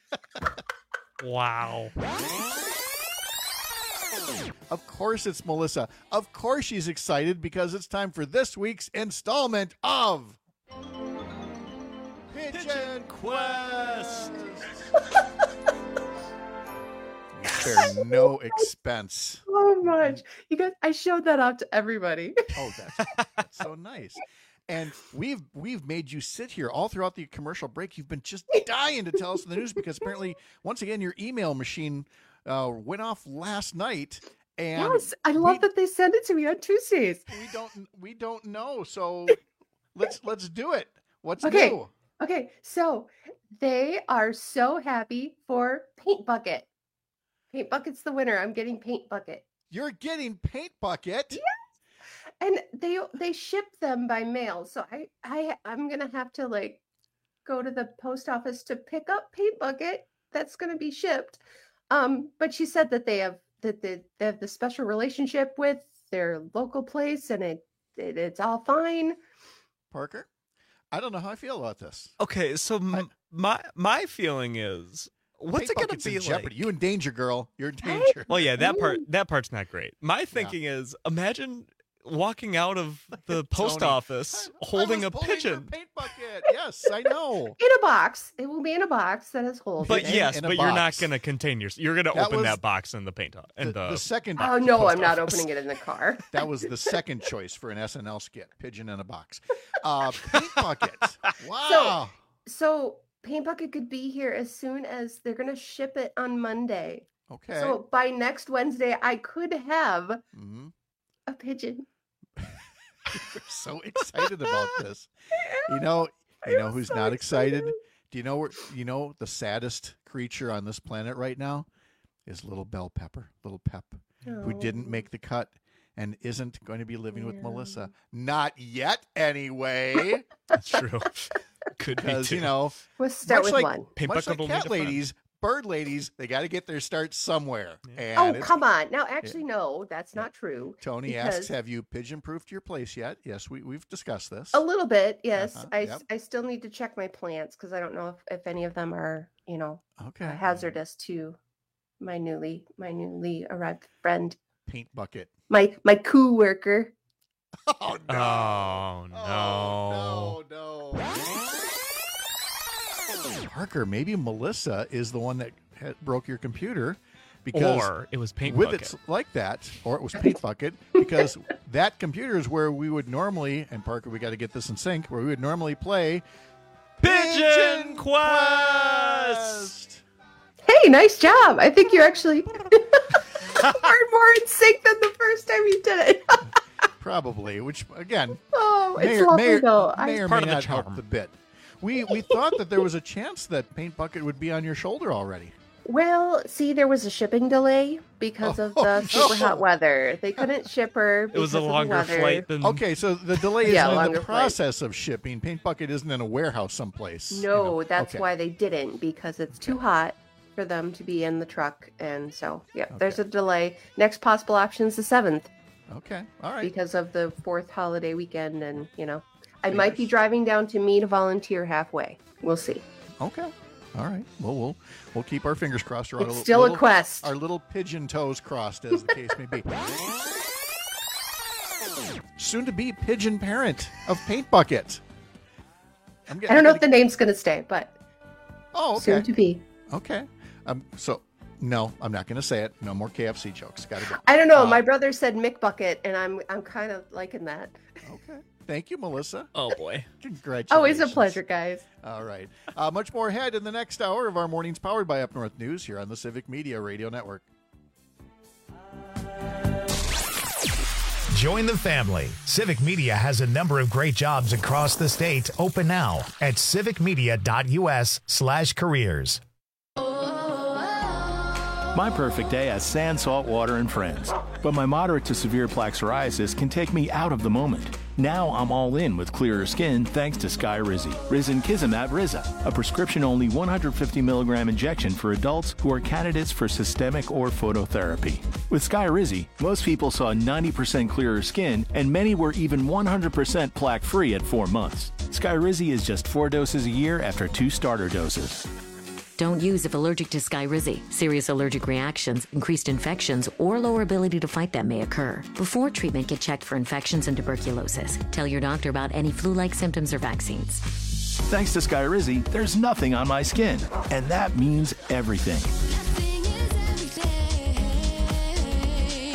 Wow. Of course it's Melissa. Of course she's excited because it's time for this week's installment of Pigeon Quest. spare no expense. So much. You guys, I showed that out to everybody. Oh, that's so nice. And we've made you sit here all throughout the commercial break. You've been just dying to tell us the news because apparently, once again, your email machine went off last night. And yes, I love that they send it to me on Tuesdays. We don't know, so let's do it. What's okay. new? Okay, so they are so happy for Paint Bucket. Paint Bucket's the winner. I'm getting Paint Bucket. You're getting Paint Bucket? Yes. And they ship them by mail. So I'm gonna have to like go to the post office to pick up Paint Bucket. That's gonna be shipped. But she said that they have the special relationship with their local place and it's all fine. Parker? I don't know how I feel about this. Okay, so my feeling is, what's it going to be like? Jeopardy. You in danger, girl. You're in danger. Well, yeah, that part's not great. My thinking is, imagine walking out of the post office holding a pigeon. Paint bucket. Yes, I know. In a box. It will be in a box that is holding. But yes, but you're not going to contain you're going to open that box in the paint the second. Oh no, I'm not opening it in the car. That was the second choice for an SNL skit: pigeon in a box. Paint bucket. Wow. So Paint Bucket could be here as soon as they're going to ship it on Monday. Okay. So by next Wednesday, I could have a pigeon. You're so excited about this. You know who's not excited? Do you know the saddest creature on this planet right now is little Bell Pepper, little Pep, who didn't make the cut and isn't going to be living with Melissa. Not yet, anyway. That's true. Could be too. We'll start with one. Much like cat ladies, bird ladies, they got to get their start somewhere. Yeah. And come on. Now, actually, no, that's not true. Tony asks, have you pigeon-proofed your place yet? Yes, we've discussed this. A little bit, yes. I still need to check my plants because I don't know if any of them are, hazardous to my newly arrived friend. Paint Bucket. My co-worker. Oh, no. Oh, no. Parker, maybe Melissa is the one that broke your computer, or it was Paint Bucket. Bucket. It's like that, or it was Paint Bucket, because that computer is where we would normally, and Parker, we got to get this in sync, where we would normally play Pigeon Quest. Hey, nice job! I think you're actually more in sync than the first time you did it. Probably, which again, it's lovely though. May or may not help the bit. We thought that there was a chance that Paint Bucket would be on your shoulder already. Well, see, there was a shipping delay because of the super hot weather. They couldn't ship her. It was a longer flight than. Okay, so the delay isn't in the process of shipping. Paint Bucket isn't in a warehouse someplace. No, that's why they didn't, because it's too hot for them to be in the truck. And so, there's a delay. Next possible option is the 7th. Okay, all right. Because of the 4th holiday weekend, and I might be driving down to meet a volunteer halfway. We'll see. Okay. All right. Well, we'll keep our fingers crossed. It's still a quest. Our little pigeon toes crossed, as the case may be. Soon to be pigeon parent of Paint Bucket. I don't know if the name's going to stay, but soon to be. Okay. So. No, I'm not going to say it. No more KFC jokes. Got to go. I don't know. My brother said Mick Bucket, and I'm kind of liking that. Okay. Thank you, Melissa. Oh, boy. Congratulations. Always a pleasure, guys. All right. Much more ahead in the next hour of our mornings powered by Up North News here on the Civic Media Radio Network. Join the family. Civic Media has a number of great jobs across the state open now at civicmedia.us/careers. My perfect day has sand, salt, water, and friends. But my moderate to severe plaque psoriasis can take me out of the moment. Now I'm all in with clearer skin thanks to Skyrizi. Risankizumab Riza, a prescription-only 150 milligram injection for adults who are candidates for systemic or phototherapy. With Skyrizi, most people saw 90% clearer skin, and many were even 100% plaque-free at 4 months. Skyrizi is just 4 doses a year after 2 starter doses. Don't use if allergic to Skyrizi. Serious allergic reactions, increased infections, or lower ability to fight them may occur. Before treatment, get checked for infections and tuberculosis. Tell your doctor about any flu-like symptoms or vaccines. Thanks to Skyrizi, there's nothing on my skin. And that means everything.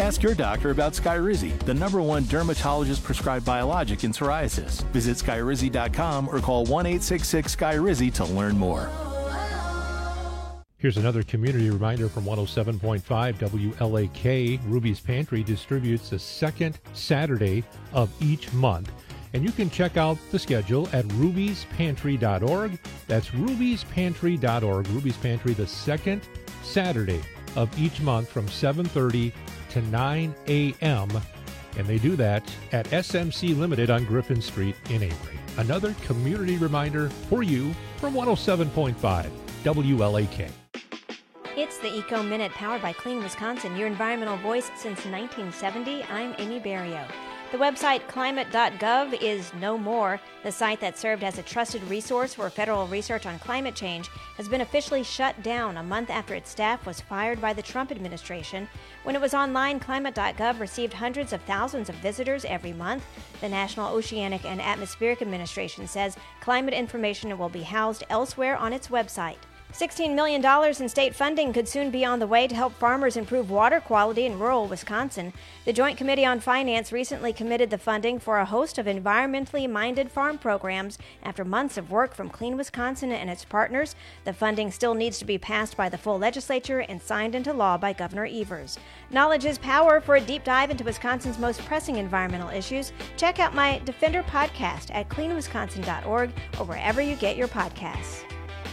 Ask your doctor about Skyrizi, the #1 dermatologist-prescribed biologic in psoriasis. Visit Skyrizi.com or call 1-866-SKYRIZI to learn more. Here's another community reminder from 107.5 WLAK. Ruby's Pantry distributes the second Saturday of each month. And you can check out the schedule at rubyspantry.org. That's rubyspantry.org. Ruby's Pantry, the second Saturday of each month from 7:30 to 9 a.m. And they do that at SMC Limited on Griffin Street in Avery. Another community reminder for you from 107.5 WLAK. It's the Eco Minute powered by Clean Wisconsin, your environmental voice since 1970. I'm Amy Barrio. The website climate.gov is no more. The site that served as a trusted resource for federal research on climate change has been officially shut down a month after its staff was fired by the Trump administration. When it was online, climate.gov received hundreds of thousands of visitors every month. The National Oceanic and Atmospheric Administration says climate information will be housed elsewhere on its website. $16 million in state funding could soon be on the way to help farmers improve water quality in rural Wisconsin. The Joint Committee on Finance recently committed the funding for a host of environmentally minded farm programs after months of work from Clean Wisconsin and its partners. The funding still needs to be passed by the full legislature and signed into law by Governor Evers. Knowledge is power. For a deep dive into Wisconsin's most pressing environmental issues, check out my Defender podcast at cleanwisconsin.org or wherever you get your podcasts.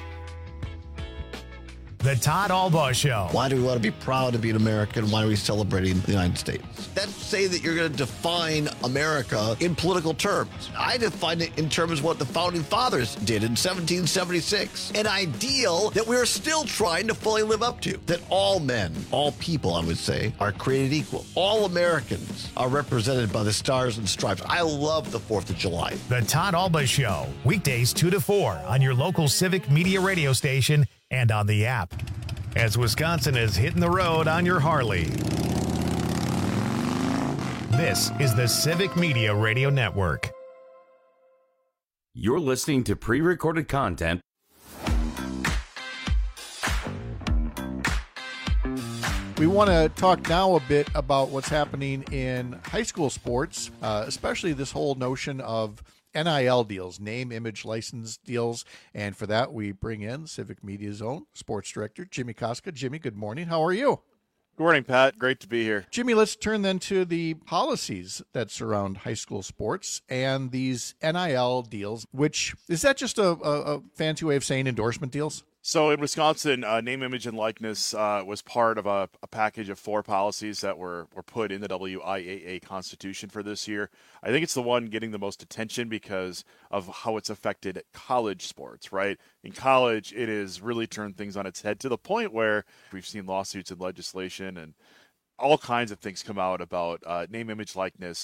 The Todd Albaugh Show. Why do we want to be proud to be an American? Why are we celebrating the United States? That's say that you're going to define America in political terms. I define it in terms of what the Founding Fathers did in 1776. An ideal that we're still trying to fully live up to. That all men, all people, I would say, are created equal. All Americans are represented by the stars and stripes. I love the 4th of July. The Todd Albaugh Show. Weekdays 2 to 4 on your local Civic Media radio station and on the app. As Wisconsin is hitting the road on your Harley. This is the Civic Media Radio Network. You're listening to pre-recorded content. We want to talk now a bit about what's happening in high school sports, especially this whole notion of NIL deals, name, image, license deals. And for that, we bring in Civic Media's own sports director, Jimmy Koska. Jimmy, good morning. How are you? Good morning, Pat. Great to be here. Jimmy, let's turn then to the policies that surround high school sports and these NIL deals, which is that just a fancy way of saying endorsement deals? So in Wisconsin, name, image, and likeness was part of a package of 4 policies that were put in the WIAA Constitution for this year. I think it's the one getting the most attention because of how it's affected college sports, right? In college, it has really turned things on its head to the point where we've seen lawsuits and legislation and all kinds of things come out about name, image, likeness,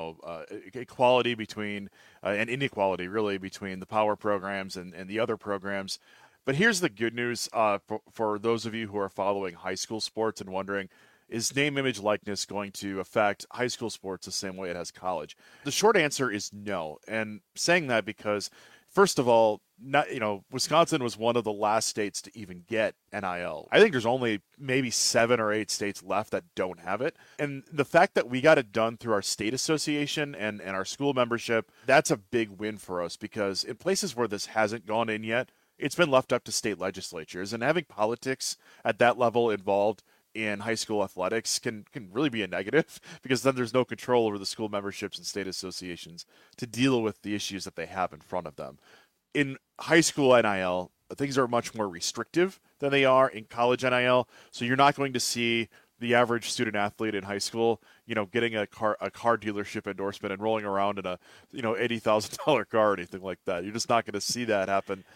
equality between and inequality really between the power programs and the other programs. But here's the good news for those of you who are following high school sports and wondering, is name, image, likeness going to affect high school sports the same way it has college? The short answer is no. And saying that because, first of all, Wisconsin was one of the last states to even get NIL. I think there's only maybe 7 or 8 states left that don't have it. And the fact that we got it done through our state association and our school membership, that's a big win for us because in places where this hasn't gone in yet, it's been left up to state legislatures, and having politics at that level involved in high school athletics can really be a negative because then there's no control over the school memberships and state associations to deal with the issues that they have in front of them. In high school NIL, things are much more restrictive than they are in college NIL, so you're not going to see the average student athlete in high school, getting a car dealership endorsement and rolling around in a, $80,000 car or anything like that. You're just not going to see that happen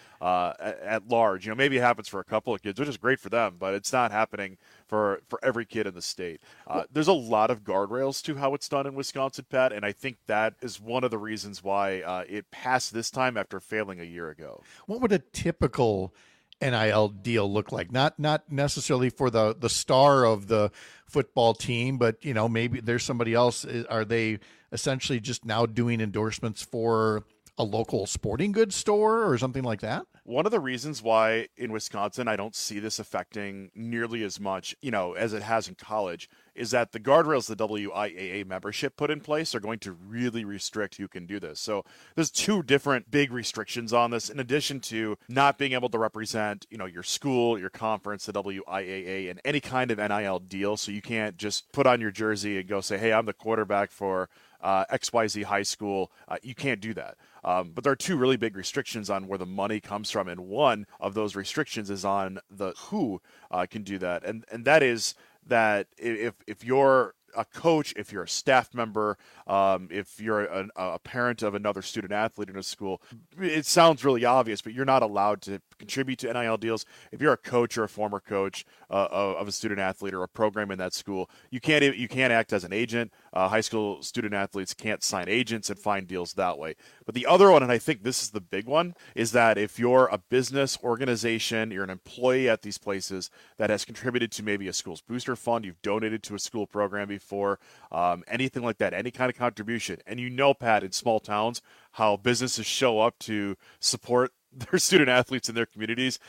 at large. Maybe it happens for a couple of kids, which is great for them, but it's not happening for every kid in the state. There's a lot of guardrails to how it's done in Wisconsin, Pat, and I think that is one of the reasons why it passed this time after failing a year ago. What would a typical NIL deal look like? Not necessarily for the star of the football team, but maybe there's somebody else. Are they essentially just now doing endorsements for a local sporting goods store or something like that? One of the reasons why in Wisconsin I don't see this affecting nearly as much, as it has in college, is that the guardrails the WIAA membership put in place are going to really restrict who can do this. So there's two different big restrictions on this, in addition to not being able to represent, your school, your conference, the WIAA, and any kind of NIL deal. So you can't just put on your jersey and go say, hey, I'm the quarterback for XYZ high school. You can't do that. But there are two really big restrictions on where the money comes from, and one of those restrictions is on the who can do that, and that is that if you're a coach, if you're a staff member, if you're a parent of another student athlete in a school, it sounds really obvious, but you're not allowed to contribute to NIL deals. If you're a coach or a former coach of a student athlete or a program in that school, you can't act as an agent. High school student athletes can't sign agents and find deals that way. But the other one, and I think this is the big one, is that if you're a business organization, you're an employee at these places that has contributed to maybe a school's booster fund, you've donated to a school program before, anything like that, any kind of contribution. And Pat, in small towns, how businesses show up to support their student athletes in their communities,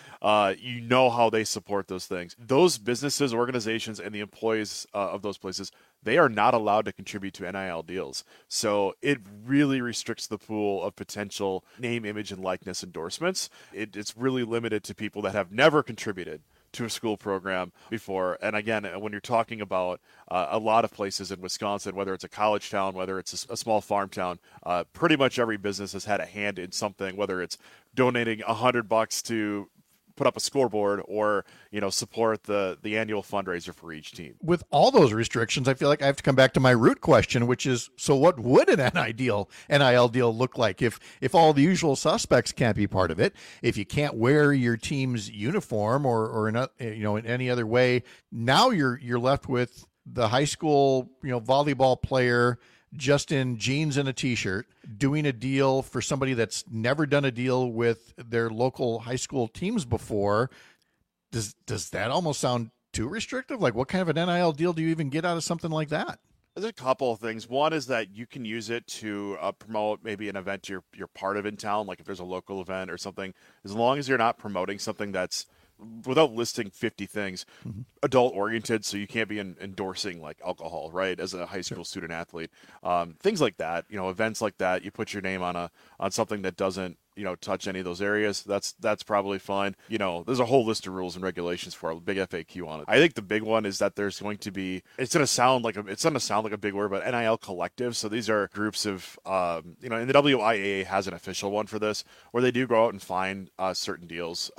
how they support those things. Those businesses, organizations, and the employees of those places, they are not allowed to contribute to NIL deals. So it really restricts the pool of potential name, image, and likeness endorsements. It's really limited to people that have never contributed to a school program before. And again, when you're talking about a lot of places in Wisconsin, whether it's a college town, whether it's a small farm town, pretty much every business has had a hand in something, whether it's donating $100 to put up a scoreboard or, support the annual fundraiser for each team. With all those restrictions, I feel like I have to come back to my root question, which is, so what would an NIL deal look like if all the usual suspects can't be part of it? If you can't wear your team's uniform or in any other way, now you're left with the high school, volleyball player just in jeans and a t-shirt doing a deal for somebody that's never done a deal with their local high school teams before. Does that almost sound too restrictive? Like, what kind of an NIL deal do you even get out of something like that? There's a couple of things. One is that you can use it to promote maybe an event you're part of in town, like if there's a local event or something, as long as you're not promoting something that's, without listing 50 things, adult oriented, so you can't be endorsing like alcohol, right, as a high school student athlete. Things like that, events like that, you put your name on something that doesn't touch any of those areas. That's probably fine. There's a whole list of rules and regulations for a big FAQ on it. I think the big one is that there's going to be, it's going to sound like a big word, but NIL collectives. So these are groups of, and the WIAA has an official one for this, where they do go out and find certain deals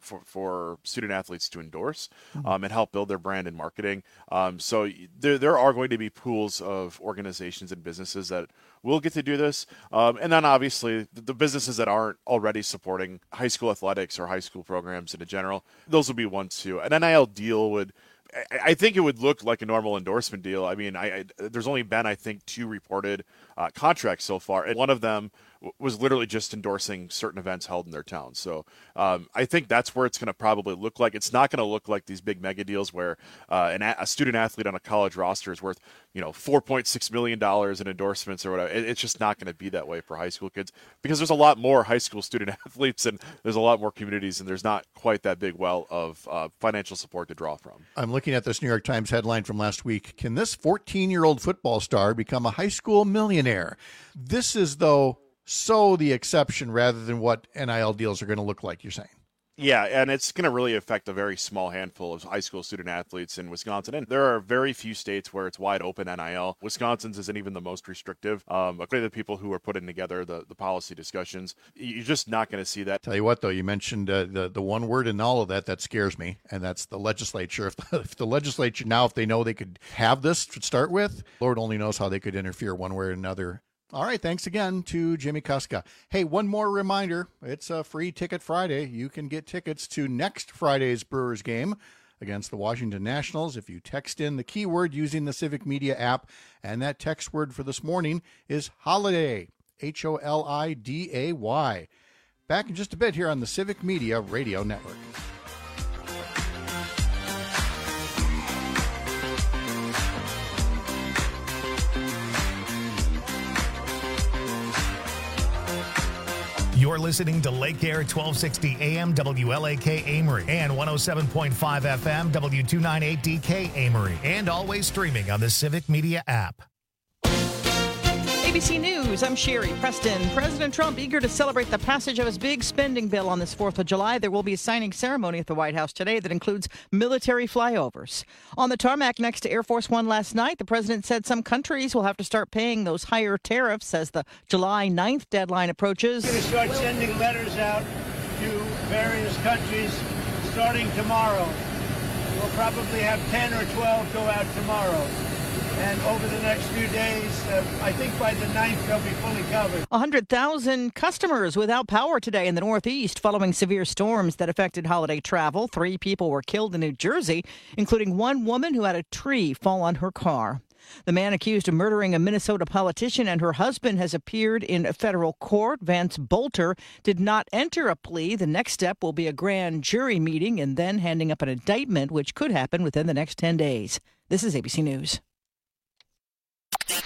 for student athletes to endorse and help build their brand and marketing. So there are going to be pools of organizations and businesses that will get to do this. And then obviously the businesses that aren't already supporting high school athletics or high school programs in general, those will be ones too. An NIL deal I think it would look like a normal endorsement deal. I mean, there's only been, I think, 2 reported contracts so far, and one of them was literally just endorsing certain events held in their town. So I think that's where it's going to probably look like. It's not going to look like these big mega deals where a student athlete on a college roster is worth $4.6 million in endorsements or whatever. It's just not going to be that way for high school kids, because there's a lot more high school student athletes and there's a lot more communities, and there's not quite that big well of financial support to draw from. I'm looking at this New York Times headline from last week. Can this 14-year-old football star become a high school millionaire? This is, though, so the exception rather than what NIL deals are going to look like, you're saying. Yeah, and it's going to really affect a very small handful of high school student athletes in Wisconsin. And there are very few states where it's wide open NIL. Wisconsin's isn't even the most restrictive. According to the people who are putting together the policy discussions, you're just not going to see that. Tell you what, though, you mentioned the one word in all of that scares me, and that's the legislature. If the legislature now, if they know they could have this to start with, Lord only knows how they could interfere one way or another. All right, thanks again to Jimmy Kuska. Hey, one more reminder. It's a free ticket Friday. You can get tickets to next Friday's Brewers game against the Washington Nationals if you text in the keyword using the Civic Media app, and that text word for this morning is HOLIDAY, HOLIDAY. Back in just a bit here on the Civic Media Radio Network. You're listening to Lake Air 1260 AM WLAK Amory and 107.5 FM W298DK Amory, and always streaming on the Civic Media app. ABC News, I'm Sherry Preston. President Trump eager to celebrate the passage of his big spending bill on this 4th of July. There will be a signing ceremony at the White House today that includes military flyovers. On the tarmac next to Air Force One last night, the president said some countries will have to start paying those higher tariffs as the July 9th deadline approaches. We're going to start sending letters out to various countries starting tomorrow. We'll probably have 10 or 12 go out tomorrow. And over the next few days, I think by the 9th, they'll be fully covered. 100,000 customers without power today in the Northeast following severe storms that affected holiday travel. 3 people were killed in New Jersey, including one woman who had a tree fall on her car. The man accused of murdering a Minnesota politician and her husband has appeared in a federal court. Vance Bolter did not enter a plea. The next step will be a grand jury meeting and then handing up an indictment, which could happen within the next 10 days. This is ABC News.